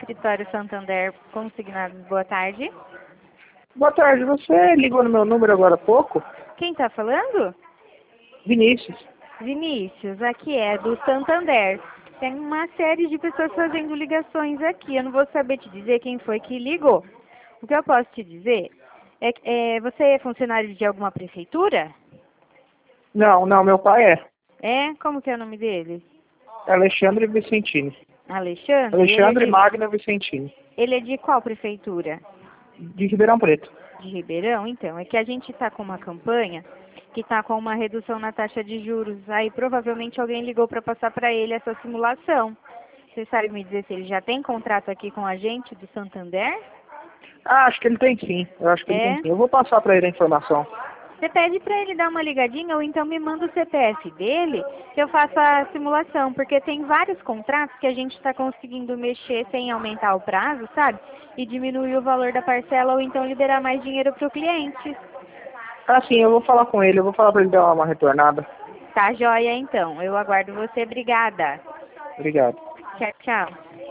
escritório Santander Consignados. Boa tarde. Boa tarde, você ligou no meu número agora há pouco? Quem está falando? Vinícius. Vinícius, aqui é do Santander. Tem uma série de pessoas fazendo ligações aqui. Eu não vou saber te dizer quem foi que ligou. O que eu posso te dizer é que você é funcionário de alguma prefeitura? Não, meu pai é. É? Como que é o nome dele? Alexandre Vicentini. Alexandre? Alexandre Magno Vicentini. Ele é de qual prefeitura? De Ribeirão Preto. De Ribeirão? Então, é que a gente está com uma campanha que está com uma redução na taxa de juros. Aí provavelmente alguém ligou para passar para ele essa simulação. Você sabe me dizer se ele já tem contrato aqui com a gente do Santander? Ah, acho que ele tem sim. Eu acho que ele tem sim. Eu vou passar para ele a informação. Você pede para ele dar uma ligadinha ou então me manda o CPF dele que eu faça a simulação, porque tem vários contratos que a gente está conseguindo mexer sem aumentar o prazo, sabe? E diminuir o valor da parcela ou então liberar mais dinheiro para o cliente. Ah, sim, eu vou falar com ele. Eu vou falar para ele dar uma retornada. Tá joia então. Eu aguardo você. Obrigada. Obrigado. Tchau, tchau.